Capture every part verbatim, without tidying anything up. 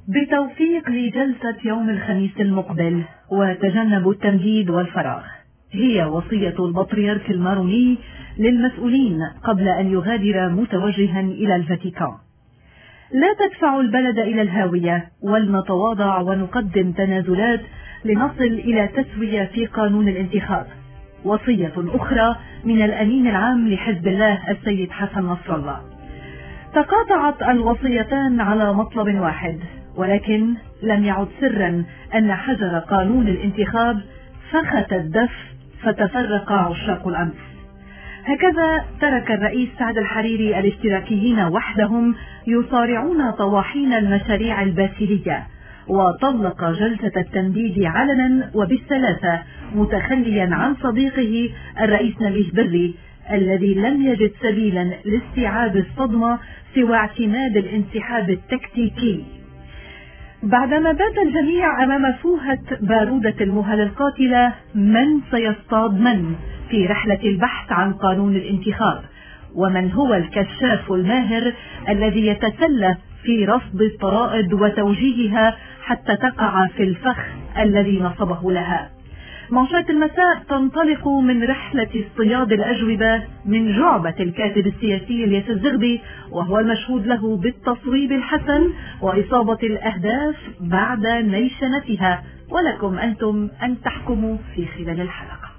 بتوفيق لجلسة يوم الخميس المقبل وتجنب التمديد والفراغ، هي وصية البطريرك الماروني للمسؤولين قبل أن يغادر متوجها إلى الفاتيكان. لا تدفع البلد إلى الهاوية، ولنتواضع ونقدم تنازلات لنصل إلى تسوية في قانون الانتخاب. وصية أخرى من الأمين العام لحزب الله السيد حسن نصر الله. تقاطعت الوصيتان على مطلب واحد، ولكن لم يعد سرا أن حجر قانون الانتخاب فخت الدف فتفرق عشاق الأمس. هكذا ترك الرئيس سعد الحريري الاشتراكيين وحدهم يصارعون طواحين المشاريع الباسلية، وطلق جلسة التمديد علنا وبالسلاسة، متخليا عن صديقه الرئيس نبيه بري الذي لم يجد سبيلا لاستيعاب الصدمة سوى اعتماد الانسحاب التكتيكي. بعدما بات الجميع أمام فوهة بارودة المهل القاتلة، من سيصطاد من في رحلة البحث عن قانون الانتخاب؟ ومن هو الكشاف الماهر الذي يتسلى في رصد الطرائد وتوجيهها حتى تقع في الفخ الذي نصبه لها؟ منشات المساء تنطلق من رحلة اصطياد الأجوبة من جعبة الكاتب السياسي الياس الزغبي، وهو المشهود له بالتصويب الحسن وإصابة الأهداف بعد نيشنتها، ولكم أنتم أن تحكموا في خلال الحلقة.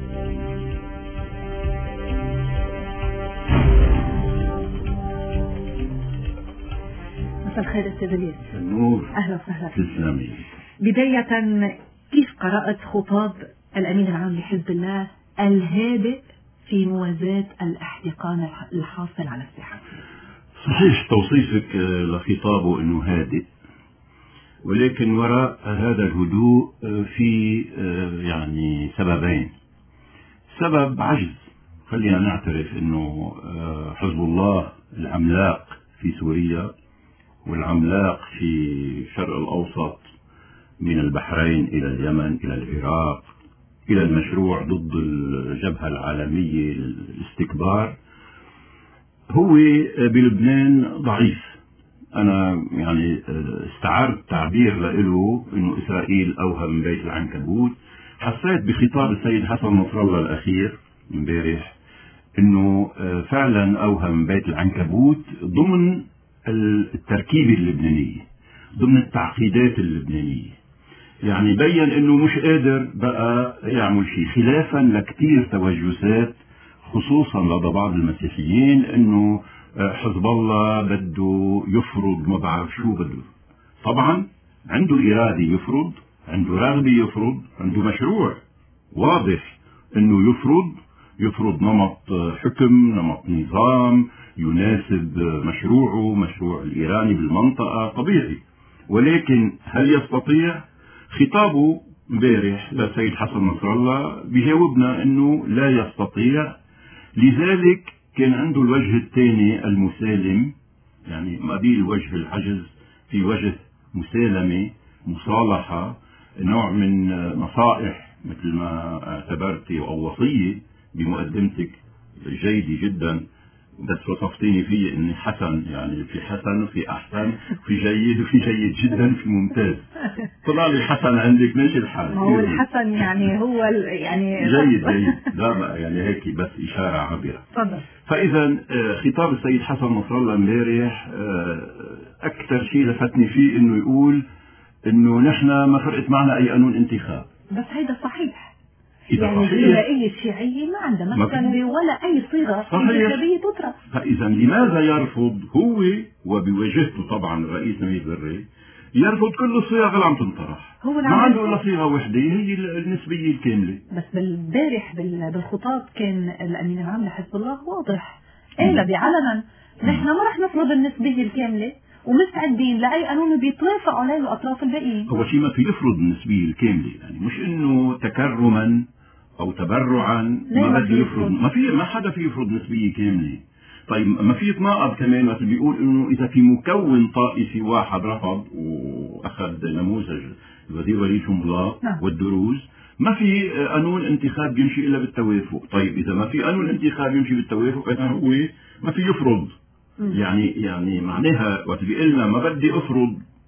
مساء الخير أستاذ الياس. النور. أهلا وسهلا. تسلمي. بداية، كيف قرأت خطاب الأمين العام لحزب الله الهادئ في موازاة الاحتقان الحاصل على الساحة؟ صحيح توصيفك لخطابه أنه هادئ، ولكن وراء هذا الهدوء في يعني سببين. سبب عجز، خلينا نعترف أنه حزب الله العملاق في سوريا والعملاق في الشرق الأوسط، من البحرين إلى اليمن إلى العراق إلى المشروع ضد الجبهة العالمية للاستكبار، هو بلبنان ضعيف. أنا يعني استعرت تعبير له إنه إسرائيل أوهم بيت العنكبوت. حسيت بخطاب السيد حسن نصر الله الأخير امبارح إنه فعلا أوهم بيت العنكبوت ضمن التركيبة اللبنانية، ضمن التعقيدات اللبنانية. يعني بين انه مش قادر بقى يعمل شيء، خلافا لكتير توجسات خصوصا لدى بعض المسيحيين انه حزب الله بده يفرض ما بعرف شو بده. طبعا عنده إرادة يفرض، عنده رغبة يفرض، عنده مشروع واضح انه يفرض يفرض نمط حكم، نمط نظام يناسب مشروعه، مشروع الإيراني بالمنطقة، طبيعي. ولكن هل يستطيع؟ خطابه امبارح للسيد حسن نصر الله بيجاوبنا انه لا يستطيع. لذلك كان عنده الوجه الثاني المسالم، يعني قبيل وجه العجز في وجه مسالمة، مصالحة، نوع من نصائح مثل ما اعتبرتي او وصية بمقدمتك جيدة جدا، بس وصفتيني فيه اني حسن، يعني في حسن وفي احسن، في جيد وفي جيد جدا في ممتاز. طلع لي الحسن عندك ماشي الحال. هو الحسن يعني هو يعني جيد جيد، لا بقى يعني هيك بس اشاره عابره. تفضل. فاذا خطاب السيد حسن نصر الله امبارح اكثر شيء لفتني فيه انه يقول انه نحن ما فرقت معنا اي قانون انتخاب. بس هيدا صحيح. يعني الغذائية الشيعية ما عندها مكتبة ولا أي صيغة انتخابية تطرح. فإذا لماذا يرفض هو وبوجهته طبعا الرئيس نبيه بري يرفض كل الصيغ اللي عم تنطرح؟ ما عنده إلا صيغة وحدة هي النسبية الكاملة. بس بالبارح بالخطاب كان الأمين العام لحزب الله واضح، قال بعلنا نحن ما رح نفرض النسبية الكاملة ومستعدين لأي قانون بيتوافقوا عليه الأطراف الباقيين. أول شيء ما في يفرض النسبية الكاملة، يعني مش إنه تكرما أو تبرعا ما بده يفرض، ما في ما حدا في يفرض نسبية كاملة. طيب ما في يتناقض كمان مثل بيقول إنه إذا في مكون طائفي واحد رفض وأخذ نموذج الوزير وليد شنبلاط والدروز، ما في قانون انتخاب يمشي إلا بالتوافق. طيب إذا ما في قانون انتخاب يمشي بالتوافق إذا هو ما في يفرض. يعني يعني معناها وقت بيقول لنا ما بدي أفرض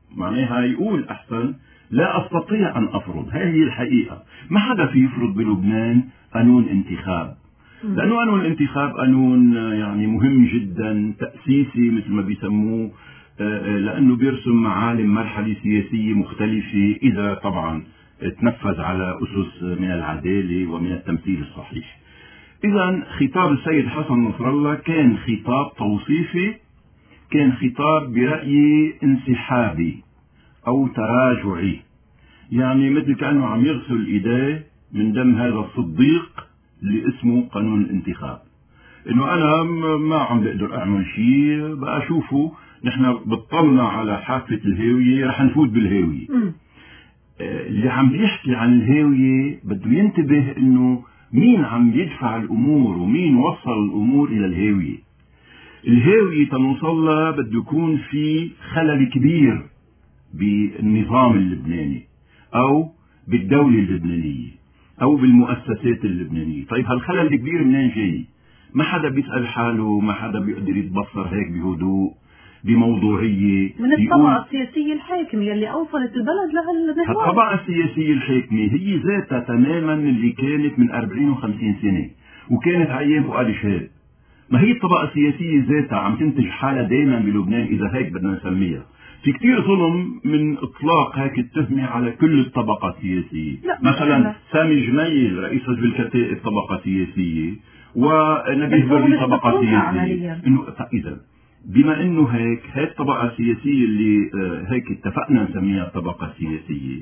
معناها يقول أحسن لا أستطيع أن أفرض. هذه الحقيقة. ما حدا في يفرض بلبنان قانون انتخاب، لأنه قانون الانتخاب قانون يعني مهم جدا، تأسيسي مثل ما بيسموه، لأنه بيرسم معالم مرحلة سياسية مختلفة إذا طبعا تنفذ على أسس من العدالة ومن التمثيل الصحيح. إذا خطاب السيد حسن نصر الله كان خطاب توصيفي، كان خطاب برأيي انسحابي أو تراجعي، يعني مثل كأنه عم يغسل إيديه من دم هذا الصديق اللي اسمه قانون الانتخاب. إنه أنا ما عم بقدر أعمل شيء، بقى أشوفه نحن بطلنا على حافة الهاوية رح نفوت بالهاوية. اللي عم بيحكي عن الهاوية بده ينتبه إنه مين عم يدفع الأمور ومين وصل الأمور إلى الهاوية. الهاوية تنوصلها بده يكون في خلل كبير بالنظام اللبناني أو بالدولة اللبنانية أو بالمؤسسات اللبنانية. طيب هالخلل الكبير منين جاي؟ ما حدا بيسأل حاله، ما حدا بيقدر يتبصر هيك بهدوء بموضوعية من الطبقة السياسية الحاكمة اللي أوصلت البلد لهالمحور. الطبقة السياسية الحاكمة هي ذاتها تماما اللي كانت من أربعين وخمسين سنة وكانت عيان فؤاد شهاب. ما هي الطبقة السياسية ذاتها عم تنتج حالة دائما بلبنان إذا هيك بدنا نسميها. في كتير ظلم من إطلاق هيك التهمة على كل الطبقة السياسية. مثلا سامي جميل رئيس حزب الكتائب طبقة سياسية، ونبيه بري طبقة سياسية. إنه إذا بما إنه هيك هيك الطبقة السياسية اللي هيك اتفقنا نسميها الطبقة السياسية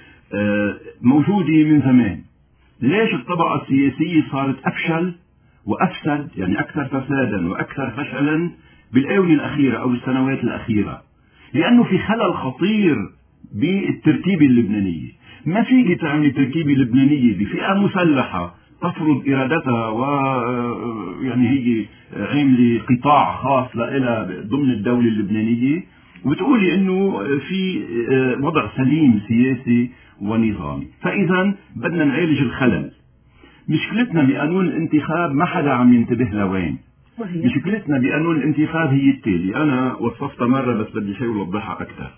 موجودة من زمان. ليش الطبقة السياسية صارت أفشل وأفسد، يعني أكثر فسادا وأكثر فشلا بالآونة الأخيرة أو السنوات الأخيرة؟ لأنه في خلل خطير بالتركيبة اللبنانية. ما فيك تعمل تركيبة لبنانية بفئة مسلحة تفرض إرادتها و يعني هي عاملة قطاع خاص لها ضمن الدولة اللبنانية وتقولي إنه في وضع سليم سياسي ونظامي. فإذا بدنا نعالج الخلل. مشكلتنا بقانون الانتخاب ما حدا عم ينتبه لوين. مشكلتنا بقانون الانتخاب هي التالي، أنا وصفتها مرة بس بدي شيء أوضحها أكثر.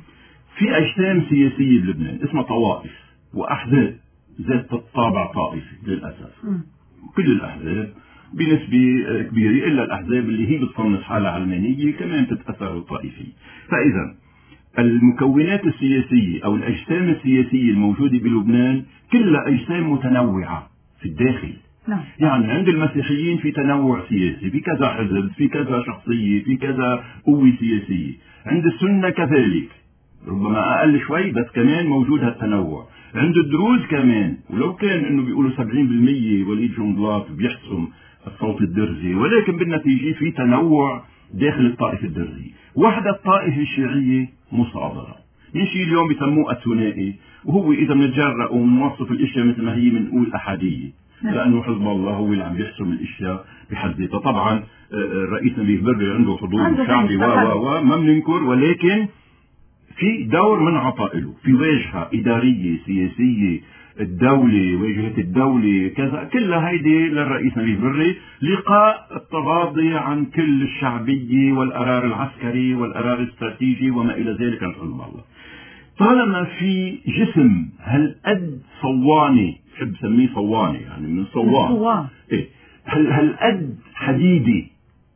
في أجسام سياسية بلبنان اسمها طوائف وأحزاب ذات الطابع طائفي للأسف. كل الأحزاب بنسبة كبيرة إلا الأحزاب اللي هي بتصنف حالها علمانية كمان تتأثر طائفي. فإذا المكونات السياسية أو الأجسام السياسية الموجودة بلبنان كلها أجسام متنوعة في الداخل. نعم. يعني عند المسيحيين في تنوع سياسي، في كذا حزب، في كذا شخصية، في كذا قوة سياسية. عند السنة كذلك، ربما أقل شوي بس كمان موجود هالتنوع. عند الدروز كمان، ولو كان إنه بيقولوا سبعين بالمية وليد جنبلاط بيحسم الصوت الدرزي، ولكن بالنتيجة في تنوع داخل الطائفة الدرزية. وحدة الطائفة الشيعية مصادرة من شيء اليوم بيسموه الثنائي، وهو إذا بنتجرأ ونوصف الأشياء مثل ما هي بنقول أحادية، لأنه حزب الله هو اللي عم بيحسم الأشياء بحد ذاتها. طبعا الرئيس نبيه بري عنده حضور شعبي و و ما بننكر، ولكن في دور من عطائله في واجهة إدارية سياسية، الدولة واجهة الدولة كذا، كلها هيدي للرئيس نبيه بري لقاء التغاضي عن كل الشعبية والقرار العسكري والقرار الاستراتيجي وما إلى ذلك عن حزب الله. طالما في جسم هالقد صواني، بحب سميه صواني يعني من صوان، إيه هالقد حديدي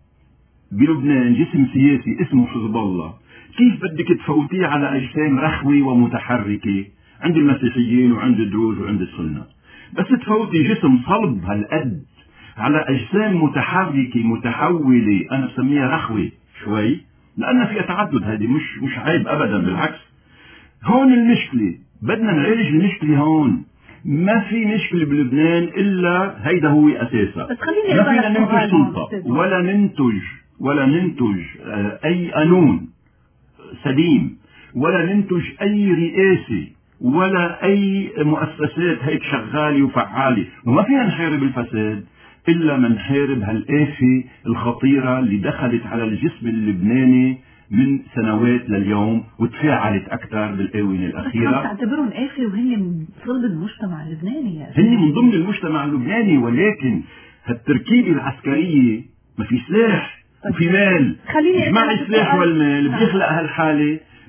بلبنان، جسم سياسي اسمه حزب الله، كيف بدك تفوتيه على أجسام رخوة ومتحركة عند المسيحيين وعند الدروز وعند السنة؟ بس تفوتي جسم صلب هالقد على أجسام متحركة متحولة، أنا بسميها رخوة شوي لأن فيها تعدد، هذه مش مش عيب أبدا، بالعكس. هون المشكلة، بدنا نعالج المشكلة هون. ما في مشكلة بلبنان إلا هيدا هو أساسا. ما فينا ننتج سلطة ولا ننتج ولا ننتج أي قانون سليم ولا ننتج أي رئاسة ولا أي مؤسسات هيك شغالة وفعالة. وما فينا نحارب الفساد إلا من نحارب هالآفة الخطيرة اللي دخلت على الجسم اللبناني من سنوات لليوم وتفاعلت أكثر بالآونة الأخيرة. تعتبرهم آفة وهن من صلب المجتمع اللبناني يعني. هن من ضمن المجتمع اللبناني، ولكن هالتركيبة العسكرية ما في سلاح وفي مال. خليني مع السلاح والمال بيخلق هالحالة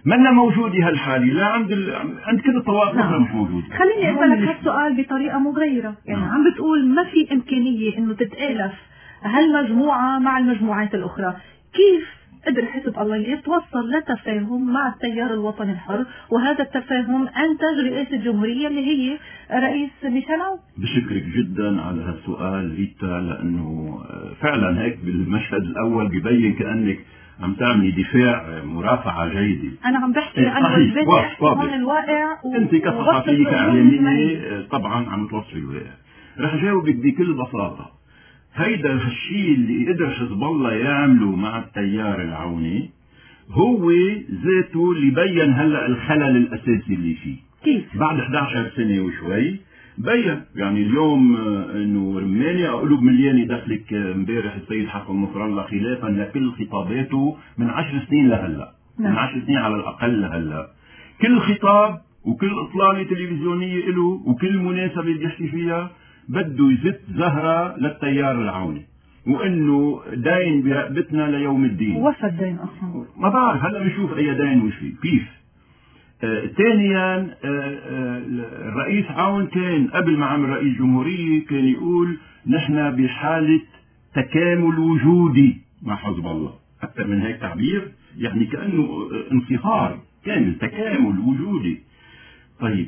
منا موجودة هالحالي لا عند ال... عند كل الطوائف الأخرى مش موجودة. خليني أسألك هالسؤال بطريقة مغايرة، يعني نعم. عم بتقول ما في إمكانية إنه تتآلف هالمجموعة مع المجموعات الأخرى، كيف قدر حزب الله يتوصل لتفاهم مع التيار الوطني الحر، وهذا التفاهم أنتج رئاسة الجمهورية اللي هي رئيس ميشيل عون؟ بشكرك جدا على هالسؤال ريتا، لأنه فعلا هيك بالمشهد الأول ببين كأنك عم تعملي دفاع مرافعة جيدة. أنا عم بحكي عن وجبات الواقع و... أنت كصحفية كإعلامية طبعا عم توصلي الواقع. رح جاوبك بكل بساطة. هيدا الشيء اللي قدر حزب الله يعمله مع التيار العوني هو ذاته اللي بين هلا الخلل الأساسي اللي فيه. كيف؟ بعد إحدى عشرة سنة وشوي بين، يعني اليوم انه رمانية قلوب مليانة دخلك امبارح السيد حسن نصر الله خلافا لكل خطاباته من عشر سنين لهلا، من عشر سنين على الأقل لهلا، كل خطاب وكل إطلالة تلفزيونية له وكل مناسبة اللي يحكي فيها بده يزت زهرة للتيار العوني، وانه داين برقبتنا ليوم الدين. وفى الدين اصلا ما بعرف هلا بنشوف اي داين وش فيه كيف. آه ثانيا آه آه الرئيس عون كان قبل ما عمل رئيس جمهورية كان يقول نحن بحالة تكامل وجودي مع حزب الله، أكثر من هيك تعبير يعني كأنه انصهار كامل، تكامل وجودي. طيب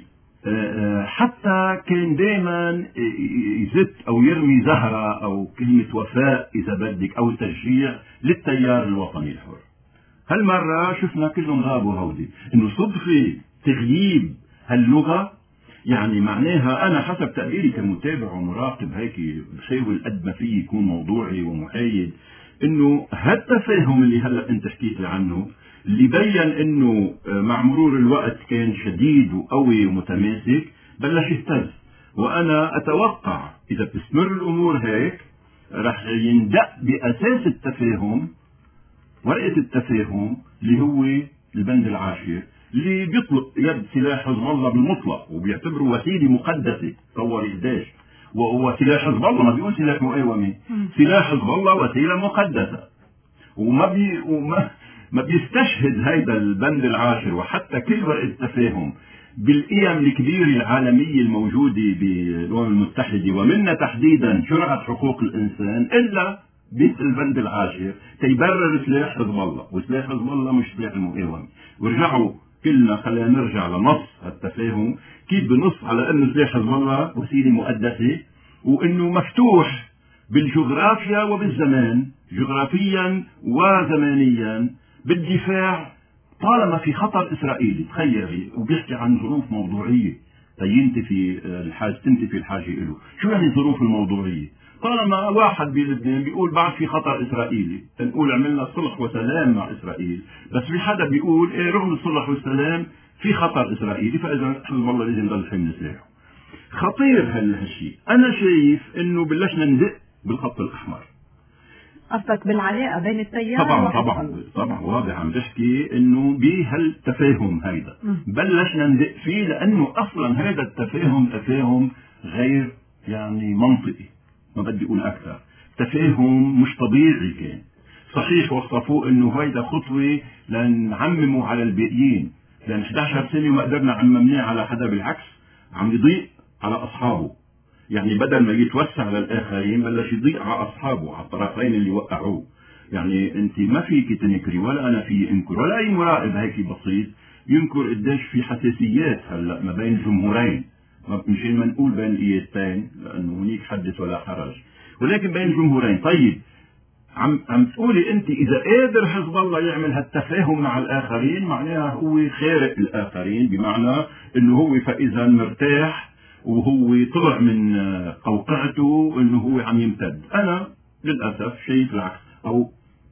حتى كان دائما يزت او يرمي زهرة او كلمة وفاء اذا بدك او تشجيع للتيار الوطني الحر. هالمرة شفنا كلهم غابوا هودي، انه صدفة تغييب هاللغة يعني معناها انا حسب تقديري كمتابع ومراقب هيك بحاول قد ما فيه يكون موضوعي ومحايد، انه هالتفاهم اللي هلا انت حكيت عنه اللي بين انه مع مرور الوقت كان شديد وقوي ومتماسك بلش يهتز. وانا اتوقع اذا بتستمر الامور هيك رح يندق باساس التفاهم ورقة التفاهم اللي هو البند العاشر اللي بيطلق يد سلاح حزب الله بالمطلق وبيعتبره وسيلة مقدسة. تصور قديش وهو سلاح حزب الله، ما بيقول سلاح مقاومة، سلاح حزب الله وسيلة مقدسة، وما بي وما ما بيستشهد هيدا البند العاشر وحتى كل ورقة التفاهم بالقيم الكبيرة العالمية الموجودة بالأمم المتحدة ومنها تحديدا شرعة حقوق الإنسان إلا بالبند العاشر تيبرر سلاح حزب الله، وسلاح حزب الله مش سلاح المقاومة. ورجعوا كلنا خلينا نرجع لنص التفاهم كيف بنص على أنه سلاح حزب الله وسيلة مقدسة وأنه مفتوح بالجغرافيا وبالزمان، جغرافيا وزمانيا بالدفاع طالما في خطر إسرائيلي. تخيلي وبيحكي عن ظروف موضوعية تينتفي الحاجة تنتفي الحاجة له. شو يعني الظروف الموضوعية؟ طالما واحد بلبنان بيقول بعد في خطر إسرائيلي نقول عملنا صلح وسلام مع إسرائيل، بس في حدا بيقول إيه رغم الصلح والسلام في خطر إسرائيلي فإذا حزب الله لازم يضل حامل سلاحه. خطير هالشيء. أنا شايف إنه بلشنا ندق بالخط الأحمر. قصدك بالعلاقة بين التيار طبعا طبعا طبعا واضح عم بحكي انه بهالتفاهم هيدا بلشنا ندق فيه لانه اصلا هذا التفاهم تفاهم غير يعني منطقي، ما بدي اقول اكثر، تفاهم مش طبيعي كان. صحيح وصفوه انه هيدا خطوة لنعممه على الباقيين، لان إحدى عشرة سنة ما قدرنا عممناه على حدا، بالعكس عم يضيق على اصحابه، يعني بدل ما يتوسع للآخرين بلش يضيق على أصحابه على الطرفين اللي وقعوه. يعني أنت ما فيك تنكري ولا أنا في أنكر ولا أي مراقب هيك بسيط ينكر قديش في حساسيات هلا ما بين جمهورين، مشان ما نقول بين القيادتين لأنه هنيك حدث ولا حرج، ولكن بين جمهورين. طيب عم عم تقولي أنت إذا قادر حزب الله يعمل هالتفاهم مع الآخرين معناها هو خارق الآخرين، بمعنى إنه هو فإذا مرتاح وهو طلع من قوقعته انه هو عم يمتد. انا للاسف شايف العكس، او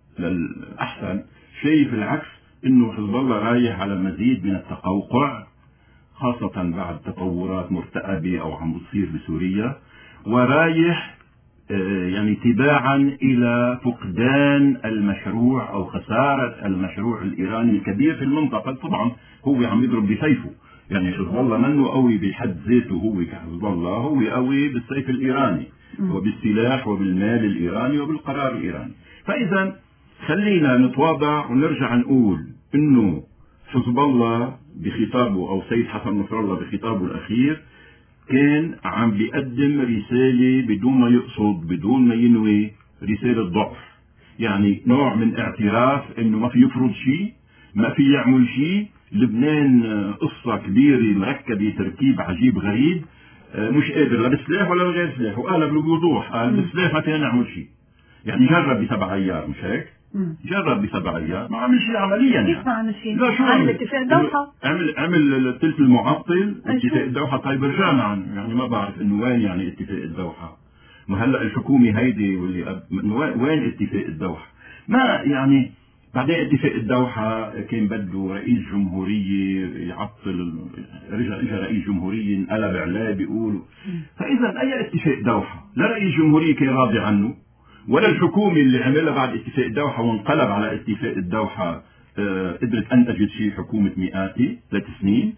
للاحسن شايف العكس، انه حزب الله رايح على مزيد من التقوقع خاصة بعد تطورات مرتقبة او عم بتصير بسوريا، ورايح يعني تباعا الى فقدان المشروع او خسارة المشروع الايراني الكبير في المنطقة. طبعا هو عم يضرب بسيفه، يعني حزب الله منه قوي بحد ذاته، هو كحزب الله هو قوي بالسيف الإيراني وبالسلاح وبالمال الإيراني وبالقرار الإيراني. فإذا خلينا نتواضع ونرجع نقول إنه حزب الله بخطابه أو سيد حسن نصر الله بخطابه الأخير كان عم بيقدم رسالة بدون ما يقصد بدون ما ينوي رسالة ضعف، يعني نوع من اعتراف انه ما في يفرض شيء، ما في يعمل شيء. لبنان قصة كبيرة مركبة تركيب عجيب غريب، مش قادر لا بسلاح ولا بغير سلاح، وقالها بوضوح قال بسلاح ما فينا نعمل شيء. يعني جرب بسبع ايام مش هيك؟ جرب بسبع ايام ما عمل شيء عمليا. يعني كيف ما عمل شيء؟ لا شو عمل اتفاق دوحة، عمل عمل الثلث المعطل اتفاق الدوحة. طيب رجعنا عنه، يعني ما بعرف انه وين يعني اتفاق الدوحة. ما هلا الحكومة هيدي واللي أب... وين اتفاق الدوحة؟ ما يعني بعدين اتفاق الدوحة كان بده رئيس جمهورية يعطل، رجع اجى رئيس جمهورية انقلب عليه بيقولوا. فاذا اي اتفاق دوحة لا رئيس جمهورية كان راضي عنه، ولا الحكومة اللي عملها بعد اتفاق الدوحة وانقلب على اتفاق الدوحة آه قدرت انتجت شيء حكومة مئاتي ثلاث سنين،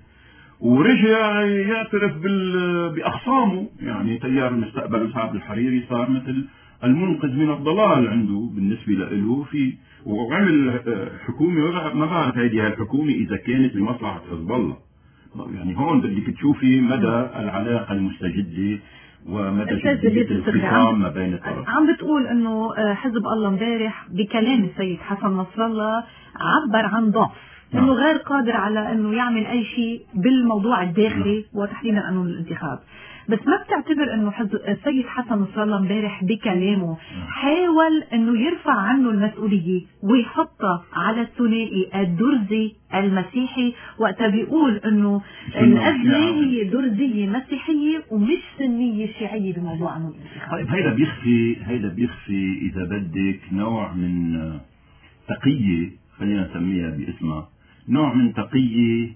ورجع يعترف بأخصامه. يعني تيار المستقبل وسعد الحريري صار مثل المنقذ من الضلال عنده بالنسبة له في، وعمل حكومة ما بعرف هيدي هالحكومة إذا كانت لمصلحة حزب الله. يعني هون بدك تشوفي مدى العلاقة المستجدة ومدى جدية الخصام ما بين الطرفين. عم بتقول انه حزب الله امبارح بكلام السيد حسن نصر الله عبر عن ضعف، انه غير قادر على انه يعمل اي شيء بالموضوع الداخلي وتحديدا قانون الانتخاب. بس ما بتعتبر انه السيد حسن نصر الله امبارح بكلامه حاول انه يرفع عنه المسؤوليه ويحطها على الثنائي الدرزي المسيحي، وقتها بيقول انه الازمه هي درزيه مسيحيه ومش سنيه شيعيه بموضوع قانون الانتخاب؟ طيب هيدا بيخفي هيدا بيخفي اذا بدك نوع من تقيه، خلينا نسميها باسمها، نوع من تقية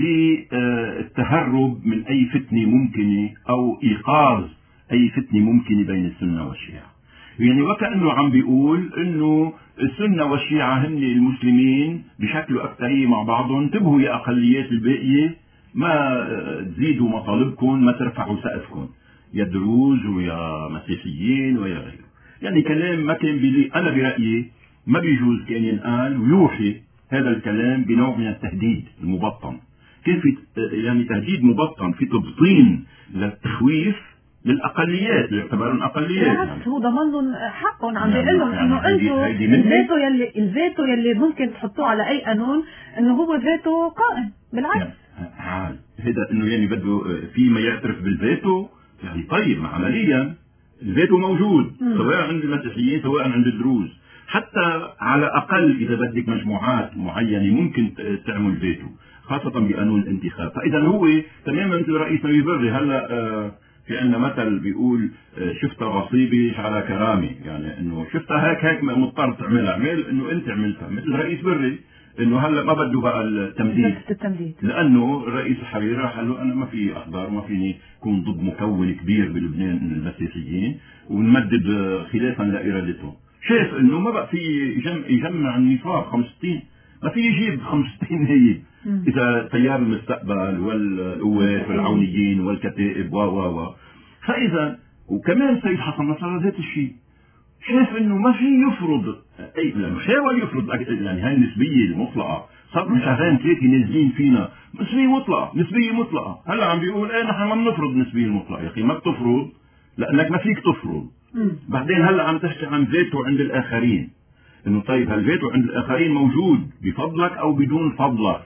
للتهرب من أي فتنة ممكنة أو إيقاظ أي فتنة ممكنة بين السنة والشيعة. يعني وكأنه عم بيقول إنه السنة والشيعة هن المسلمين بشكل أكثرية مع بعضهم، انتبهوا يا أقليات الباقية ما تزيدوا مطالبكم، ما ترفعوا سقفكم يا دروز ويا مسيحيين ويا غيره. يعني كلام ما كان بلي، أنا برأيي ما بيجوز كان ينقال ويوحي هذا الكلام بنوع من التهديد المبطن. كيف يعني تهديد مبطن في تبطين للتخويف للاقليات اللي يعتبرون اقليات. بالعكس يعني هو ضمن لهم حقهم، عم بيقول لهم انه انتم الفيتو يلي الفيتو يلي ممكن تحطوه على اي قانون انه هو فيتو قائم. بالعكس يعني هذا انه يعني بده فيما يعترف بالفيتو. يعني طيب عمليا الفيتو موجود سواء عند المسيحيين سواء عند الدروز، حتى على اقل اذا بدك مجموعات معينه ممكن تعمل فيتو خاصه بقانون الانتخاب. فاذا هو تماما مثل رئيس نبيه بري. هلا آه في عندنا مثل بيقول آه شفتها غصيبه على كرامه، يعني انه شفتها هيك هيك مضطر تعملها، اعمل انه انت عملتها مثل رئيس بري انه هلا ما بده بقى التمديد لانه الرئيس الحريري راح قال له انا ما في اقدر ما فيني كون ضد مكون كبير بلبنان من المسيحيين ونمدد خلافا لارادتهم. شايف انه ما بقى في يجمع, يجمع النصاب خمسة وستين، ما في يجيب خمسة وستين هي اذا تيار المستقبل والقوات والعونيين والكتائب و و و فاذا وكمان سيد حسن نصر الله ذات الشيء شايف انه ما في يفرض اي، لانه حاول يفرض يعني هاي النسبيه المطلقه. صار من شهرين ثلاثه نازلين فينا نسبيه مطلقه نسبيه مطلقه، هلا عم بيقول ايه نحن ما بنفرض نسبيه مطلقه. يا اخي ما بتفرض لانك ما فيك تفرض. بعدين هلا عم تحكي عن فيتو عند الاخرين، انه طيب هالفيتو عند الاخرين موجود بفضلك او بدون فضلك،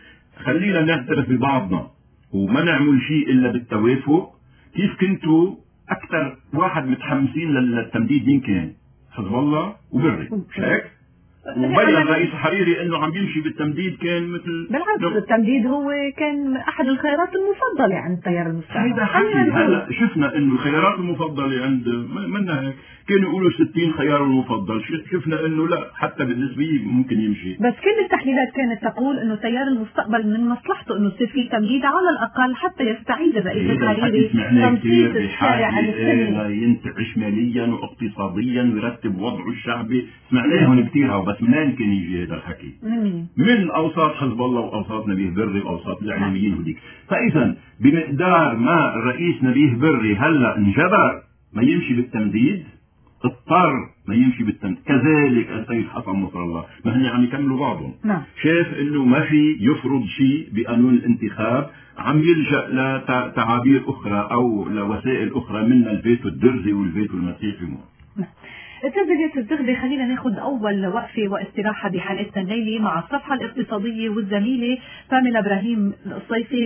خلينا نعترف ببعضنا وما نعمل شيء الا بالتوافق. كيف كنتوا اكثر واحد متحمسين للتمديد مين كان؟ حزب الله وبري مش هيك؟ وبين الرئيس الحريري انه عم يمشي بالتمديد كان مثل بالعكس التمديد هو كان احد الخيارات المفضله عند التيار المستقبل. هيدا حكي هلا شفنا انه الخيارات المفضله عند منا هيك كانوا يقولوا ستين خيار المفضل، شفنا انه لا حتى بالنسبه ممكن يمشي. بس كل التحليلات كانت تقول انه تيار المستقبل من مصلحته انه يصير في تمديد على الاقل حتى يستعيد الرئيس الحريري تنسيق الشارع السني ينتعش ماليا واقتصاديا ويرتب وضعه الشعبي. سمعناهم كثير هاو، بس منين كان يجي هذا الحكي؟ من من اوساط حزب الله واوساط نبيه بري واوساط الاعلاميين هذيك. فاذا بمقدار ما الرئيس نبيه بري هلا انجبر ما يمشي بالتمديد اضطر ما يمشي بالتنفيذ. كذلك السيد حسن نصر الله ما هن عم يكملوا بعضهم. نعم. شاف انه ما في يفرض شيء بقانون الانتخاب، عم يلجأ لتعابير اخرى او لوسائل اخرى منها الفيتو الدرزي والفيتو المسيحي. نعم. استاذ الزغبي، خلينا ناخذ اول وقفه واستراحه بحلقتنا الليله مع الصفحه الاقتصاديه والزميله فاميلا ابراهيم الصيفي.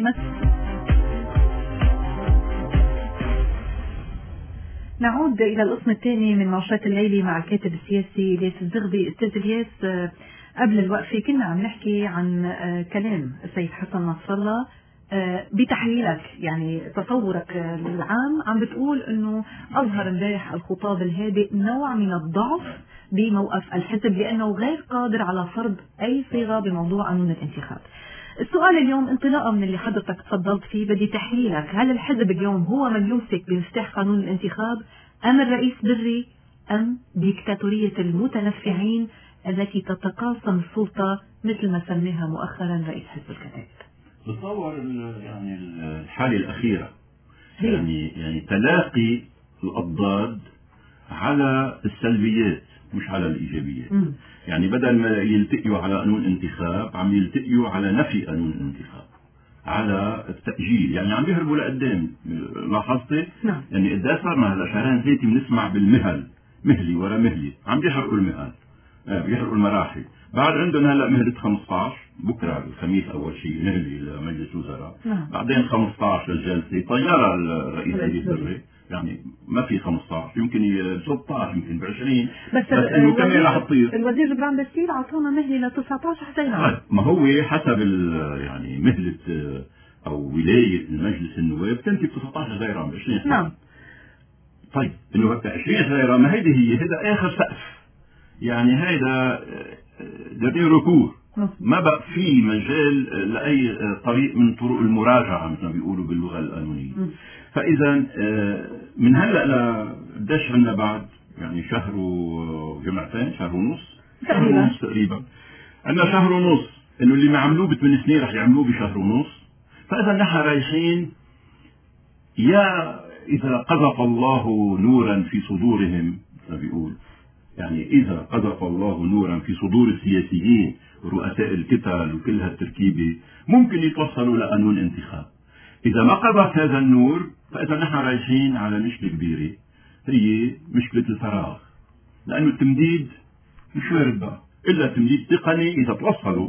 نعود إلى القسم الثاني من نشرة الليلة مع الكاتب السياسي الياس الزغبي. أستاذ الياس، قبل الوقفة كنا عم نحكي عن كلام السيد حسن نصر الله بتحليلك، يعني تصورك العام، عم بتقول أنه أظهر امبارح الخطاب الهادئ نوع من الضعف بموقف الحزب لأنه غير قادر على فرض أي صيغة بموضوع قانون الانتخاب. السؤال اليوم انطلاقا من اللي حضرتك تفضلت فيه، بدي تحليلك، هل الحزب اليوم هو من يمسك بمفتاح قانون الانتخاب أم الرئيس بري أم ديكتاتورية المتنفعين التي تتقاسم السلطة مثل ما سماها مؤخرا رئيس حزب الكتائب؟ تصور يعني الحالة الأخيرة يعني يعني تلاقي الأضداد على السلبيات مش على الإيجابيات. م. يعني بدل ما يلتقيوا على قانون انتخاب عم يلتقيوا على نفي قانون الانتخاب، على التأجيل، يعني عم يهربوا لقدام. لاحظتي؟ نعم. يعني قد صرنا هلا شهرين زيتي بنسمع بالمهل، مهلي ورا مهلي، عم بيحرقوا المهل، بيحرقوا المراحل. بعد عندهم هلا مهلة خمسة عشر بكره الخميس اول شيء مهلي لمجلس الوزراء. نعم. بعدين خمسة عشر للجلسه، طيارة الرئيس الياس بري، يعني ما في خمسة عشر، يمكن ستة عشر، يمكن ب عشرين، بس, بس انه كمان رح تطير. الوزير جبران باسيل اعطانا مهله ل تسعة عشر حزيران. ما هو حسب يعني مهله او ولايه المجلس النواب تنتهي ب تسعة عشر حزيران ب عشرين. نعم. طيب انه ب عشرين حزيران، ما هيدي هي هذا اخر سقف، يعني هيدا دير ركور، ما بقى في مجال لاي طريق من طرق المراجعه مثل ما بيقولوا باللغه القانونيه. فاذا من هلا لقديش عندنا بعد؟ يعني شهر وجمعتين، شهر ونص، شهر ونص تقريبا. عندنا شهر ونص، انه اللي ما عملوه بثمان سنين رح يعملوه بشهر ونص. فاذا نحن رايحين، يا اذا قذف الله نورا في صدورهم مثل ما بيقول، يعني اذا قذف الله نورا في صدور السياسيين ورؤساء الكتل وكل هالتركيبه ممكن يتوصلوا لقانون انتخاب. اذا ما قذف هذا النور فاذا نحن رايحين على مشكله كبيره، هي مشكله الفراغ. لانه التمديد مش وارد بقى الا تمديد تقني. اذا توصلوا،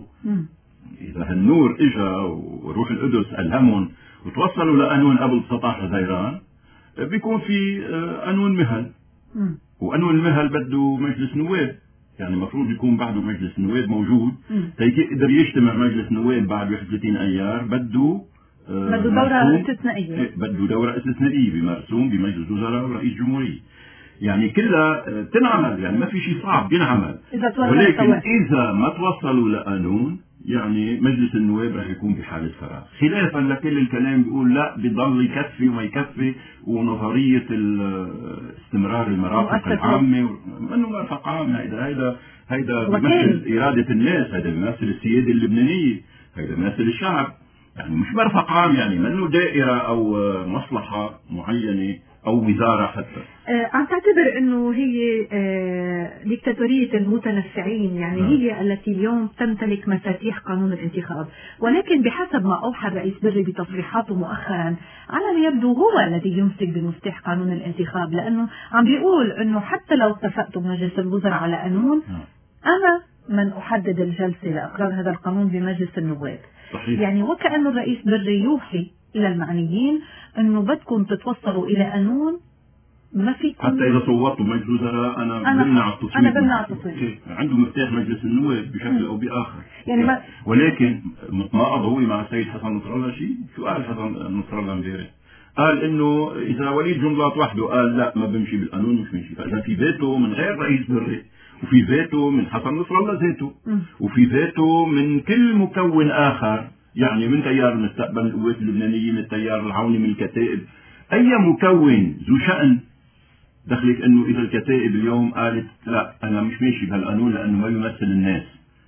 اذا هالنور اجا وروح القدس الهمهم وتوصلوا لقانون قبل تسعة عشر حزيران، بيكون في قانون مهل. وقانون المهل بده مجلس نواب، يعني المفروض يكون بعده مجلس نواب موجود يقدر يجتمع مجلس نواب بعد واحد وثلاثين ايار. بده بده دورة استثنائية، بده دورة استثنائية بمرسوم بمجلس وزراء ورئيس جمهورية. يعني كلها تنعمل، يعني ما في شيء صعب ينعمل. ولكن إذا ما توصلوا لقانون يعني مجلس النواب رح يكون بحالة فراغ، خلافا لكل الكلام بيقول لا بضل يكفي وما يكفي، ونظرية استمرار المرافق العامة، منه مرفق عام. هيدا هيدا هيدا بيمثل إرادة الناس، هيدا بيمثل السيادة اللبنانية، هيدا بيمثل الشعب، يعني مش مرفق عام، يعني منه دائرة أو مصلحة معينة أو وزارة حتى. آه عم تعتبر أنه هي آه ديكتاتورية المتنفعين، يعني نعم. هي التي اليوم تمتلك مفاتيح قانون الانتخاب، ولكن بحسب ما أوحى الرئيس بري بتصريحاته مؤخرا على ما يبدو هو الذي يمسك بمفتاح قانون الانتخاب، لأنه عم بيقول أنه حتى لو اتفقتوا بمجلس الوزراء على قانون، نعم. أنا من أحدد الجلسة لإقرار هذا القانون بمجلس النواب. صحيح. يعني وكأن الرئيس بري يوحي إلى المعنيين أنه بدكم تتوصلوا إلى قانون ما فيكم، حتى إذا صوتوا مجلس وزراء أنا, أنا بمنع التصويت. أنا بمنع التصويت. عنده مفتاح مجلس النواب بشكل م. أو بآخر. يعني ما ولكن متناقض هو مع السيد حسن نصر الله شيء. شو قال حسن نصر الله امبارح؟ قال إنه إذا وليد جنبلاط وحده قال لا ما بمشي بالقانون مش بمشي. فإذا في فيتو من غير رئيس بري، وفي فيتو من حسن نصر الله ذاته، وفي فيتو من كل مكون آخر، يعني من تيار المستقبل القوات اللبنانية، من التيار العوني، من الكتائب، أي مكون ذو شأن دخلك انه اذا الكتائب اليوم قالت لا انا مش ماشي بهالقانون لانه ما يمثل الناس،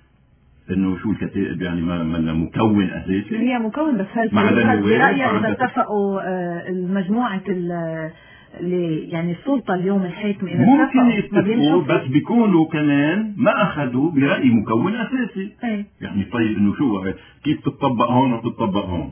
انه شو الكتائب يعني ما ما مكون اساسي، هي مكون بس هل برأيي اذا اتفقوا المجموعة يعني السلطة اليوم الحاكمة ممكن يتفقوا، بس بيكونوا كمان ما أخذوا برأي مكون أساسي. ايه؟ يعني طيب إنه شو كيف تطبق هون وتطبق هون؟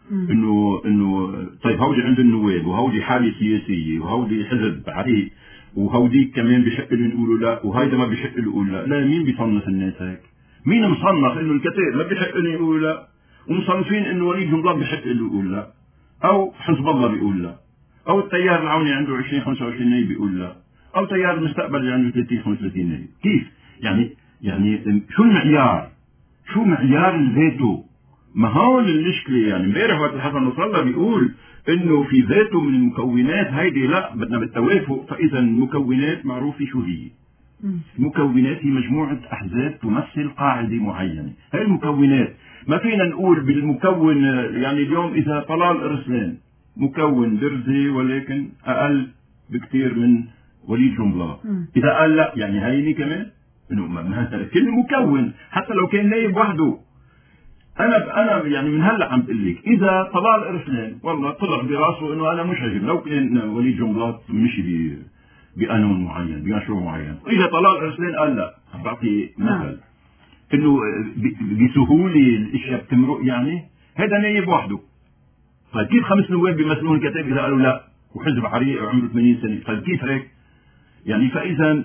إنه إنه طيب هودي عند النواب وهودي حالة سياسية وهودي حزب عريق وهودي كمان بشكل يقولوا لا وهيدا ما بشكل يقول لا. لا، مين بيصنف الناس هيك؟ مين مصنف إنه الكتاب ما بشكل يقول لا، ومصنفين إنه وليد جنبلاط بشكل يقول لا، أو حزب الله بيقول لا، أو التيار العوني عنده عشرين خمسة وعشرين نائب بيقول لا، أو تيار المستقبل اللي عنده ثلاثين خمسة وثلاثين نائب. كيف؟ يعني يعني شو المعيار؟ شو معيار الفيتو؟ ما هون المشكلة. يعني امبارح وقت حسن نصر الله بيقول إنه في ذاته من المكونات هيدي لا بدنا بالتوافق، فإذا المكونات معروفة شو هي. المكونات هي مجموعة أحزاب تمثل قاعدة معينة. هاي المكونات ما فينا نقول بالمكون. يعني اليوم إذا طلال أرسلان مكون درزي ولكن أقل بكتير من وليد جنبلاط، إذا قال لا يعني هيني كمان إنه ما كل مكون حتى لو كان نايب وحده. أنا أنا يعني من هلا عم بقول لك إذا طلال أرسلان والله طلع براسه إنه أنا مش عجب لو كان وليد جنبلاط مشي بقانون معين بمشروع معين، إذا طلال أرسلان قال لا. بعطي مثل إنه بسهولة الأشياء بتمرق. يعني هذا نايب وحده، طيب كيف خمس نواب بيمثلون الكتاب إذا قالوا لا وحزب عريق وعمره ثمانين سنة؟ طيب كيف هيك؟ يعني فإذا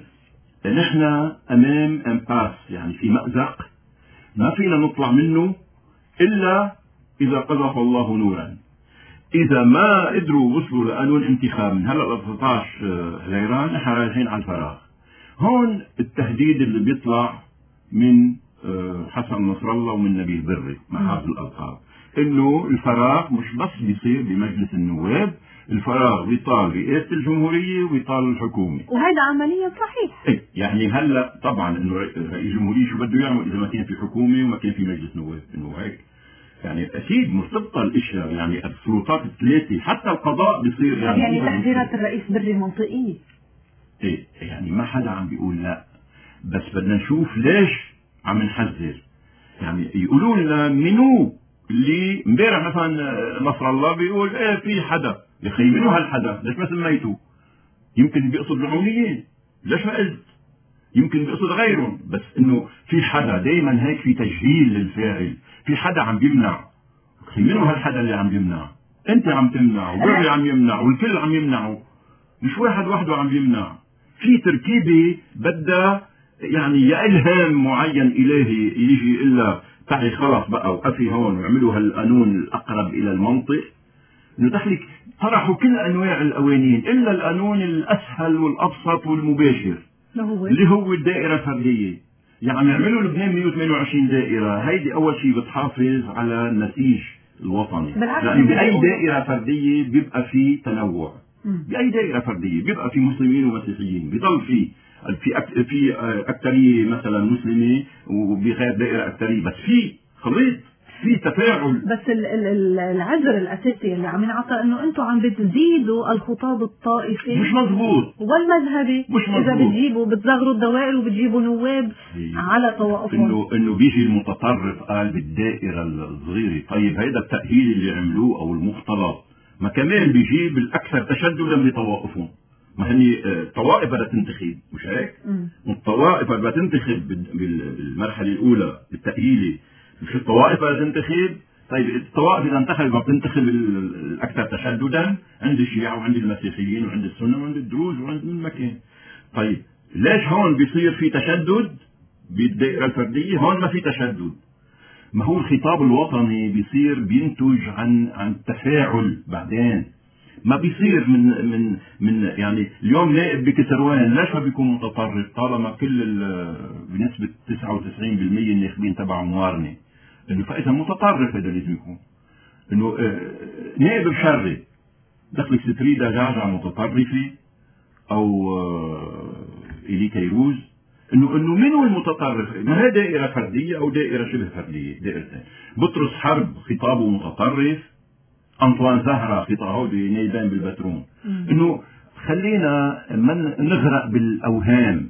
نحن أمام امباس، يعني في مأزق ما فينا نطلع منه إلا إذا قذف الله نورا. إذا ما قدروا وصلوا لقانون انتخاب من هلا ل تسعة عشر غيران، نحن رايحين على الفراغ. هون التهديد اللي بيطلع من حسن نصر الله ومن نبيه بري مع هذه الألقاب، إنه الفراغ مش بس بيصير بمجلس النواب، الفراغ بيطال رئاسة الجمهورية وبيطال الحكومة، وهذا عمليا صحيح. إيه يعني هلا طبعا إنه رئيس الجمهورية شو بده يعمل إذا ما كان في حكومة وما كان في مجلس نواب؟ إنه هيك يعني أكيد مرتبطة الأشياء. يعني السلطات الثلاثة حتى القضاء بيصير يعني يعني تحذيرات الرئيس بري منطقية. إيه يعني ما حدا عم بيقول لا، بس بدنا نشوف ليش عم نحذر. يعني يقولوا لنا منو اللي امبارح مثلا نصر الله بيقول ايه في حدا، يا اخي منو هالحدا؟ ليش ما سميته؟ يمكن بيقصد العونيين، ليش ما قلت؟ يمكن بيقصد غيرهم، بس انه في حدا دائما هيك في تجهيل للفاعل، في حدا عم بيمنع. اخي منو هالحدا اللي عم بيمنع؟ انت عم تمنع وبري عم يمنع والكل عم يمنعوا، مش واحد وحده عم بيمنع. في تركيبة بدها يعني يا إلهام معين إلهي يجي إلا تعي خلص بقى وقفي هون وعملوا هالقانون الأقرب إلى المنطق. إنه دخلك طرحوا كل أنواع القوانين إلا القانون الأسهل والأبسط والمباشر اللي هو الدائرة الفردية. يعني يعملوا لبنان مئة وثمانية وعشرين دائرة. هيدي أول شيء بتحافظ على النسيج الوطني، لأن بأي دائرة فردية بيبقى في تنوع. بأي دائرة فردية بيبقى في مسلمين ومسيحيين، بيضل في في أك... في أكثرية مثلا مسلمة وبغير دائرة أكثرية، بس في خليط، في تفاعل. بس ال ال العذر الأساسي اللي عم ينعطى إنه أنتم عم بتزيدوا الخطاب الطائفي مش مضبوط والمذهبي. مش مضبوط. إذا بتجيبوا بتصغروا الدوائر وبتجيبوا نواب هي. على طوائفهم. إنه إنه بيجي المتطرف قال بالدائرة الصغيرة. طيب هيدا التأهيل اللي عملوه أو المختلط ما كمان بيجيب الأكثر تشددا لطوائفهم. ما هني طوائف بدها تنتخب مش هيك؟ الطوائف بدها تنتخب بالمرحلة الأولى بالتأهيلي، مش الطوائف بدها تنتخب. طيب الطوائف إذا انتخبت ما بتنتخب الأكثر تشددا عند الشيعة وعند المسيحيين وعند السنة وعند الدروز وعند المكان. طيب ليش هون بيصير في تشدد بالدائرة الفردية؟ هون ما في تشدد. ما هو الخطاب الوطني بيصير بينتج عن عن تفاعل بعدين، ما بيصير من من من يعني اليوم نائب بكسروان ليش ما بيكون متطرف طالما كل بنسبة تسعة وتسعين بالمئة الناخبين تبعه موارنة؟ انه فاذا متطرف هذا لازم يكون. انه نائب بشري دخلك ستريدا جعجع متطرفة او إلي كيروز، انه انه من هو المتطرف؟ ما هي دائرة فردية او دائرة شبه فردية، دائرتين. بطرس حرب خطابه متطرف، أنطوان زهرة خطابه نيبان بالبترون. انه خلينا ما نغرق بالاوهام.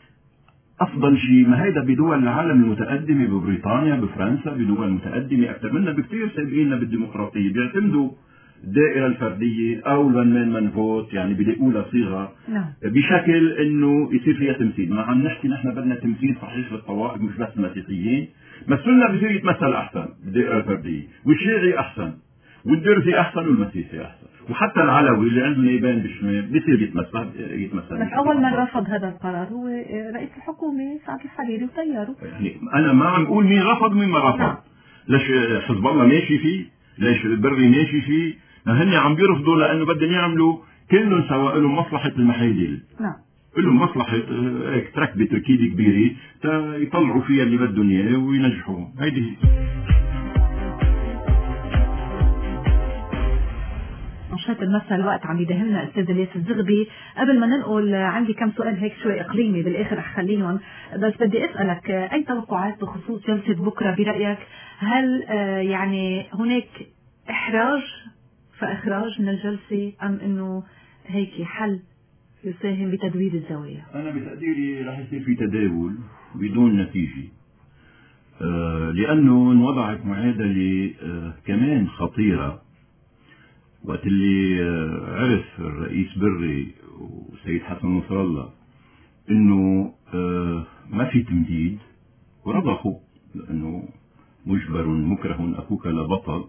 افضل شيء ما هيدا بدول العالم المتقدمة، ببريطانيا بفرنسا بدول متقدمة اكثر منا بكثير سابقيننا بالديمقراطية، بيعتمدوا الدائرة الفردية أو الون مان فوت، يعني بيلاقوا لها صيغة نعم. بشكل إنه يصير فيها تمثيل. ما عم نحكي نحن بدنا تمثيل صحيح للطوائف مش بس المسيحيين، مثلنا بصير يتمثل أحسن بالدائرة الفردية، والشيعي أحسن والدرزي أحسن والمسيحي أحسن، وحتى العلوي اللي عنده نيبان بالشمال بصير يتمثل يتمثل بس أول من رفض هذا القرار هو رئيس الحكومة سعد الحريري وتياره. يعني أنا ما عم أقول مين رفض ومين ما رفض. نعم. ليش حزب الله ماشي فيه؟ ليش بري ماشي فيه؟ هن عم بيرفضوا لأنه بدهم يعملوا كلهم سواء لهم مصلحة المحايدل. نعم. لهم مصلحة هيك تركبة تركيبة كبيرة يطلعوا فيها اللي بدهم إياه وينجحوا. هيدي مشهد المسا الوقت عم يدهمنا استاذ الياس الزغبي. قبل ما ننقل عندي كم سؤال هيك شوي اقليمي بالاخر رح خليهم، بس بدي اسالك اي توقعات بخصوص جلسه بكره برايك؟ هل يعني هناك احراج فاخراج من الجلسه ام انه هيك حل يساهم بتدوير الزوايا؟ انا بتقديري رح يصير في تداول بدون نتيجه، آه لانه انوضعت معادله آه كمان خطيره. وقت اللي عرف الرئيس بري وسيد حسن نصر الله انه ما في تمديد ورضخوا لانه مجبر مكره اخوك لبطل،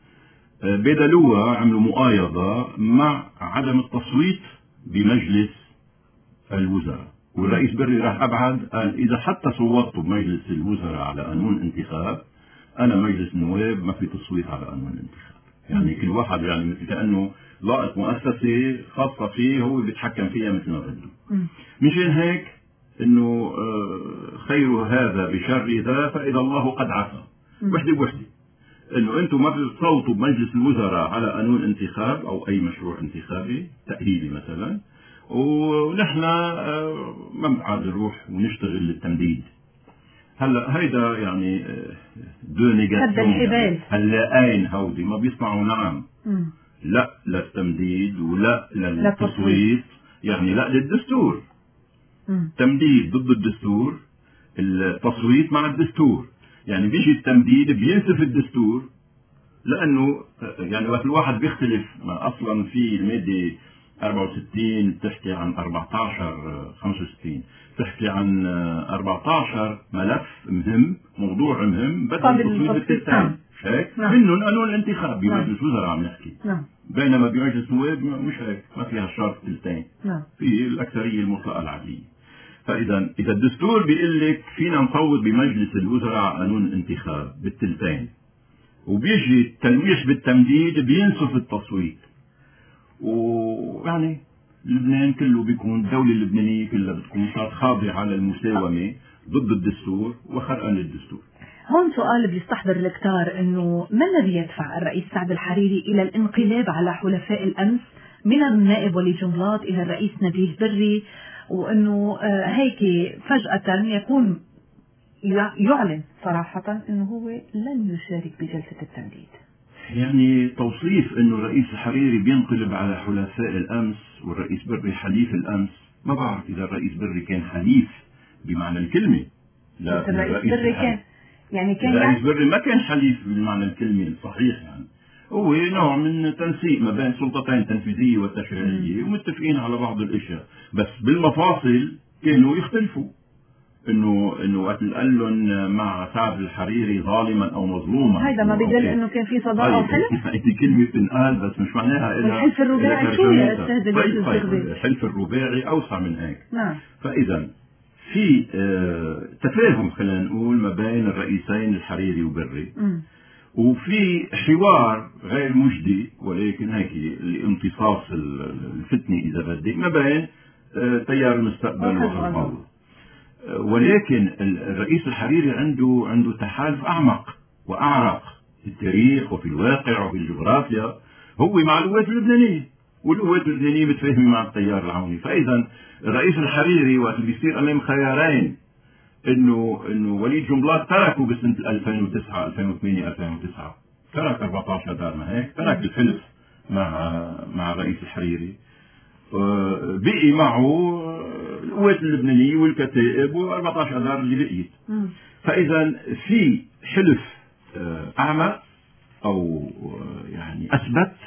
بدلوها عملوا مؤايضة مع عدم التصويت بمجلس الوزراء. والرئيس بري راح ابعد، قال اذا حتى صوتوا بمجلس الوزراء على قانون انتخاب، انا مجلس النواب ما في تصويت على قانون الانتخاب. يعني كل واحد يعني مثل كأنه لاقط مؤسسة خاصة فيه هو بيتحكم فيها مثل ما بده. مشان هيك انه خير هذا بشر ذا فإذا الله قد عفا. وحدة بوحدة انه انتم ما بتصوتوا بمجلس الوزراء على قانون انتخاب او اي مشروع انتخابي تأهيلي مثلا، ونحن ما بنعاد نروح ونشتغل للتمديد. هلا هيدا يعني دو نيجاتيون، يعني هاللاين هودي ما بيسمعوا نعم مم. لا للتمديد ولا للتصويت، يعني لا للدستور. مم. تمديد ضد الدستور، التصويت مع الدستور. يعني بيجي التمديد بينسف الدستور، لانه يعني وقت الواحد بيختلف، ما اصلا في الماده أربعة وستين بتحكي عن أربعة عشر خمسة وستين بتحكي عن أربعة عشر ملف مهم، موضوع مهم بدل التصويت بالتلتين، مش هيك؟ منهم قانون الانتخاب بمجلس الوزراء عم نحكي، بينما بمجلس النواب مش هيك، ما فيها شرط تلتين، في الاكثريه المطلقه العاديه. فاذا اذا الدستور بيقول لك فينا نصوت بمجلس الوزراء على قانون الانتخاب بالتلتين، وبيجي التلويح بالتمديد بينسف التصويت، ويعني لبنان كله بيكون الدولة اللبنانية كلها بتكون صارت خاضعة على المساومة ضد الدستور وخرقان الدستور. هون سؤال بيستحضر الكتار، انه ما الذي يدفع الرئيس سعد الحريري الى الانقلاب على حلفاء الامس من النائب ولي جنبلاط الى الرئيس نبيه بري، وانه هيك فجأة يكون يعلن صراحة انه هو لن يشارك بجلسة التمديد؟ يعني توصيف انه الرئيس الحريري بينقلب على حلفاء الامس والرئيس بري حليف الامس، ما بعرف اذا الرئيس بري كان حليف بمعنى الكلمة. لا الرئيس بري كان يعني كان الرئيس بري ما كان حليف بمعنى الكلمة الصحيح، يعني هو نوع من تنسيق ما بين سلطتين التنفيذية والتشريعية ومتفقين على بعض الاشياء، بس بالمفاصل كانوا يختلفوا. انه انه وقت قال لهم مع سعد الحريري ظالما او مظلوما، هذا ما بدل انه كان في صداقه او حلف. هذه كلمه بتنقال بس مش معناها الا الحلف الرباعي. شو يا استاذ الزغبي؟ الحلف الرباعي اوسع من هيك. نعم. فاذا في اه تفاهم خلينا نقول ما بين الرئيسين الحريري وبري، م. وفي حوار غير مجدي ولكن هيك لامتصاص الفتنه اذا بدك ما بين اه تيار المستقبل وحزب الله. ولكن الرئيس الحريري عنده عنده تحالف اعمق واعرق في التاريخ وفي الواقع وفي الجغرافيا، هو مع القوات اللبنانيه، والقوات اللبنانيه متفاهمه مع التيار العوني. فاذا الرئيس الحريري وقت بيصير امام خيارين، انه انه وليد جنبلاط تركه بسنه ألفين وتسعة ألفين وثمانية ألفين وتسعة، ترك أربعة عشر دار ما هيك، ترك الحلف مع مع الرئيس الحريري، بقي معه القوات اللبنانية والكتائب وأربعة عشر دار اللي بقيت. فإذا في حلف أعمى أو يعني أثبت،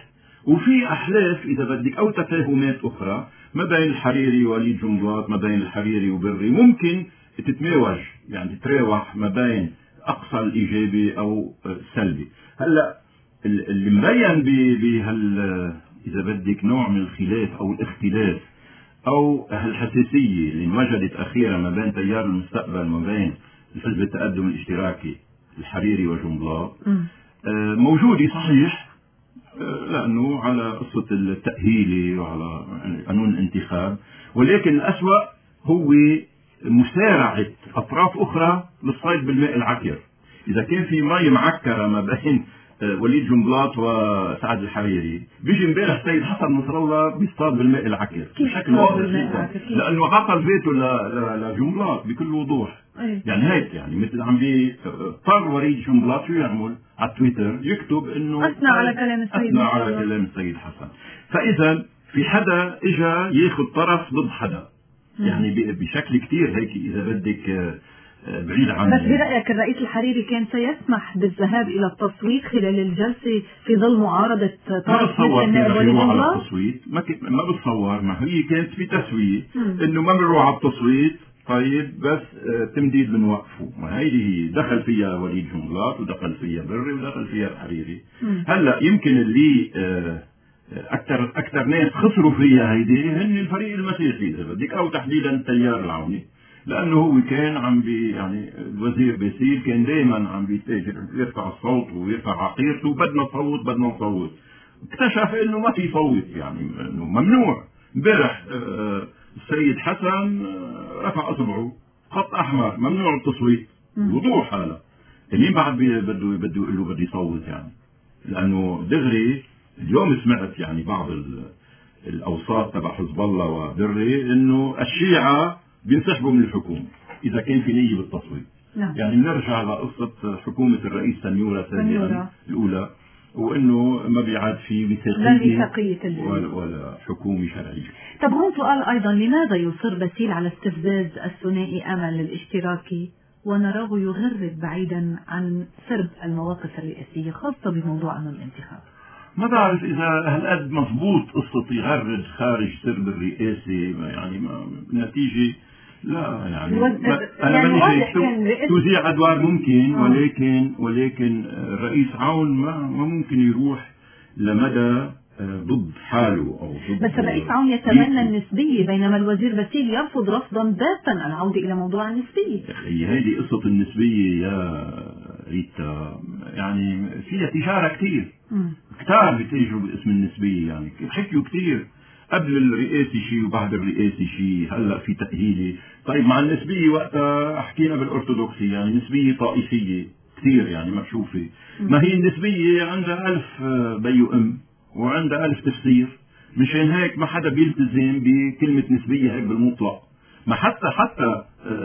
وفي أحلاف إذا بدك أو تفاهمات أخرى ما بين الحريري ووليد جنبلاط، ما بين الحريري وبري، ممكن تتماوج يعني تتراوح ما بين أقصى الإيجابي أو السلبي. هلا اللي مبين بهال إذا بدك نوع من الخلاف أو الاختلاف أو هالحساسية اللي انوجدت أخيرا ما بين تيار المستقبل ما بين الحزب التقدم الاشتراكي الحريري وجنبلاط موجودة صحيح، لأنه على قصة التأهيلي وعلى قانون الانتخاب، ولكن الأسوأ هو مسارعة أطراف أخرى للصيد بالماء العكر. إذا كان في مي معكرة ما بين وليد جنبلاط وسعد الحريري، بيجي امبارح سيد حسن نصر الله بيصطاد بالماء العكر بشكل واضح جدا، لأنه عقل فيته لجنبلاط بكل وضوح. أيه. يعني هيك يعني مثل عم بيضطر وليد جنبلاط شو يعمل على تويتر يكتب انه اثنى على كلام السيد اثنى على كلام السيد حسن. فاذا في حدا اجى ياخذ طرف ضد حدا، يعني بشكل كتير هيك اذا بدك بعيد عن. بس برأيك الرئيس الحريري كان سيسمح بالذهاب الى التصويت خلال الجلسه في ظل معارضه طرف مثل النائب وليد جنبلاط؟ على التصويت ما, ك... ما بتصور، ما هي كانت في تسويه انه ما بنروح على التصويت، طيب بس تمديد بنوقفه. ما هيدي هي دخل فيها وليد جنبلاط ودخل فيها بري ودخل فيها الحريري. مم. هلا يمكن اللي اكثر اكثر ناس خسروا فيها هيدي هن الفريق المسيحي اذا بدك، او تحديدا التيار العوني، لانه هو كان عم بي يعني الوزير باسيل كان دائما عم بيتاجر يرفع الصوت ويرفع عقيرته، بدنا نصوت بدنا نصوت. اكتشف انه ما في صوت، يعني انه ممنوع. امبارح السيد حسن رفع اصبعه خط احمر ممنوع التصويت، وضوح هذا. مين بعد بده بده يقول له بده يصوت يعني؟ لانه دغري اليوم سمعت يعني بعض الاوساط تبع حزب الله وبري انه الشيعة بينسحبوا من الحكومه اذا كان في نيه بالتصويت. نعم. يعني بنرجع لقصه حكومه الرئيس سنيورة ثانيا الاولى، وانه ما بيعاد في ميثاقيه ولا, ولا حكومه شرعيه. طب هون سؤال ايضا، لماذا يصر باسيل على استفزاز الثنائي امل الاشتراكي ونراه يغرد بعيدا عن سرب المواقف الرئاسيه خاصه بموضوع انه الانتخاب؟ ما بعرف اذا هالقد مضبوط قصه يغرد خارج سرب الرئاسي، يعني ما نتيجه لا يعني انا يعني توزيع ادوار ممكن، ولكن ولكن الرئيس عون ما ما ممكن يروح لمدى ضد حاله او ضد. بس الرئيس عون يتمنى النسبيه، بينما الوزير باسيل يرفض رفضا باتا العوده الى موضوع النسبيه. يا اخي هذه قصه النسبيه يا ريتا يعني فيها تجاره كثير كثار بيتاجروا باسم النسبيه، يعني حكيوا كثير قبل الرئاسي شيء وبعد الرئاسي شيء، هلا في تأهيلي. طيب مع النسبيه وقتها حكينا بالارثوذكسي يعني نسبيه طائفيه كثير يعني مكشوفه. ما هي النسبيه عندها ألف بي وام وعندها ألف تفسير، مشان هيك ما حدا بيلتزم بكلمه نسبيه هيك بالمطلق. ما حتى حتى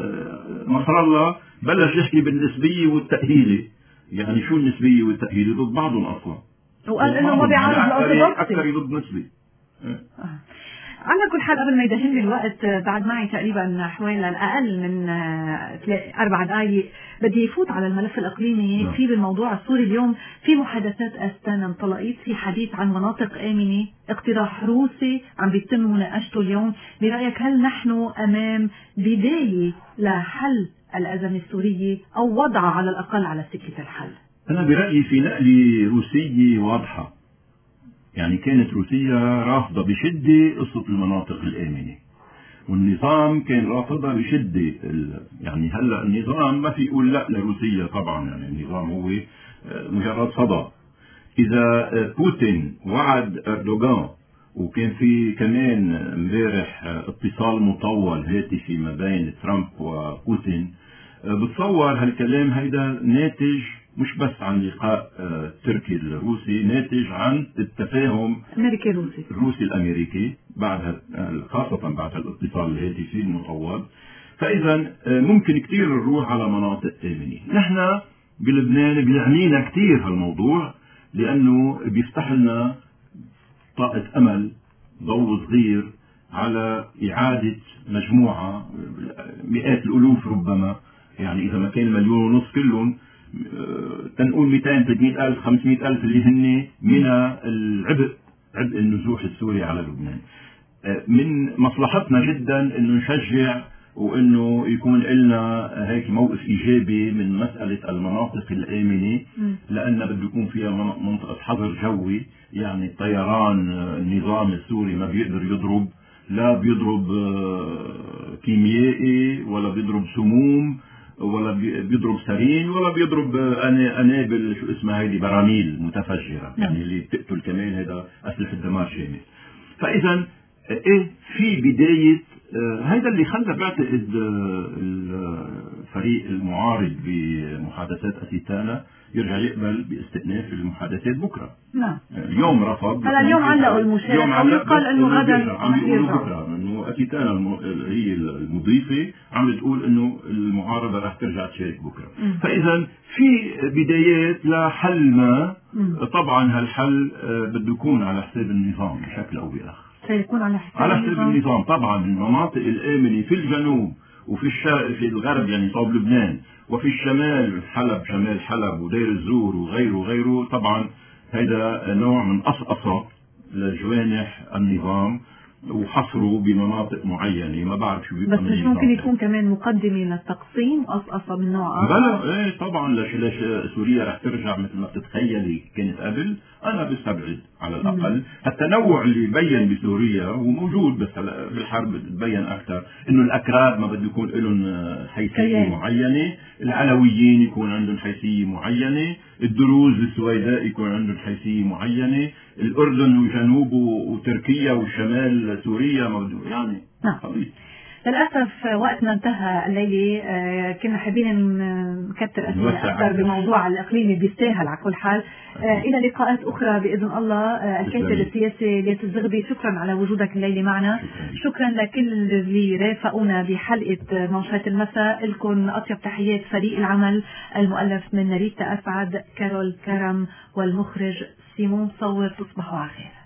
نصر الله بلش يحكي بالنسبيه والتأهيلي، يعني شو النسبيه والتأهيلي ضد بعضهم اصلا، وقال انه ما بيعارض الارثوذكسي، اكثر ضد نسبي. آه. على كل حال قبل ما يدهمني الوقت بعد معي تقريبا حوالي اقل من اربع دقائق بدي يفوت على الملف الاقليمي. في بالموضوع السوري اليوم في محادثات استانا انطلقت في حديث عن مناطق امنه، اقتراح روسي عم بيتم مناقشته اليوم. برايك هل نحن امام بدايه لحل الازمه السوريه او وضعها على الاقل على سكه الحل؟ انا برايي في نقله روسيه واضحه، يعني كانت روسيا رافضة بشدة قصة المناطق الآمنة، والنظام كان رافضها بشدة. يعني هلا النظام ما في يقول لا لروسيا طبعا، يعني النظام هو مجرد صدى. إذا بوتين وعد أردوغان، وكان في كمان امبارح اتصال مطول هاتفي ما بين ترامب وبوتين، بتصور هالكلام هيدا ناتج مش بس عن لقاء تركي الروسي، ناتج عن التفاهم الامريكي الروسي الروسي الامريكي بعد خاصه بعد الاتصال الهاتفي المطول. فاذا ممكن كثير نروح على مناطق امنه. نحن بلبنان بيعنينا كثير هالموضوع، لانه بيفتح لنا طاقه امل، ضوء صغير على اعاده مجموعه مئات الالوف ربما، يعني اذا ما كان مليون ونص كلهم تنقول مئتين ثلاثمئة ألف خمسمئة ألف اللي هن من العبء عبء النزوح السوري على لبنان. من مصلحتنا جدا انه نشجع وانه يكون لنا هيك موقف ايجابي من مساله المناطق الامنه، لان بده يكون فيها منطقه حظر جوي، يعني الطيران النظام السوري ما بيقدر يضرب، لا بيضرب كيميائي ولا بيضرب سموم ولا بيضرب سرين ولا بيضرب انابل شو اسمها هيدي براميل متفجره، يعني اللي بتقتل كمان، هذا اسلحه دمار شامل. فاذا ايه في بدايه هذا اللي خلى بعتقد الفريق المعارض بمحادثات أسيتانا يرجع يقبل باستئناف المحادثات بكره. نعم. اليوم رفض. هلا اليوم علقوا المشاركة ويقال انه غدا عم يقولوا بكره انه أسيتانا هي المضيفة عم تقول انه المعارضة راح ترجع تشارك بكره. م. فاذا في بدايات لحل ما. م. طبعا هالحل بده يكون على حساب النظام بشكل او باخر. سيكون على حساب على حساب النظام. النظام طبعا. المناطق الآمنة في الجنوب وفي الشرق في الغرب يعني صوب لبنان، وفي الشمال حلب شمال حلب ودير الزور وغيره وغيره، طبعا هذا نوع من قصقصة لجوانح النظام وحصره بمناطق معينة. ما بعرف شو بيبقى، بس مش ممكن يكون كمان مقدمة للتقسيم قصقصة من نوع آخر؟ بلا ايه طبعا. ليش ليش سوريا رح ترجع مثل ما بتتخيلي كانت قبل؟ انا بستبعد على الاقل. مم. التنوع اللي بين بسوريا وموجود، بس بالحرب بتبين اكثر انه الاكراد ما بده يكون لهم حيثيه معينه، العلويين يكون عندهم حيثيه معينه، الدروز السويداء يكون عندهم حيثيه معينه، الاردن وجنوبه وتركيا وشمال سوريا ما بده يعني. نعم. للأسف وقتنا انتهى الليلة. آه كنا حابين نكتر أسئلة أكثر بموضوع الإقليمي بيستاهل على كل حال. آه إلى لقاءات أخرى بإذن الله. آه الكاتب السياسي الياس الزغبي، شكرا على وجودك الليلة معنا. شكرا, شكرا لكل اللي رافقونا بحلقة منشات المساء. لكم أطيب تحيات فريق العمل المؤلف من ريتا أسعد، كارول كرم، والمخرج سيمون صور. تصبحوا على خير.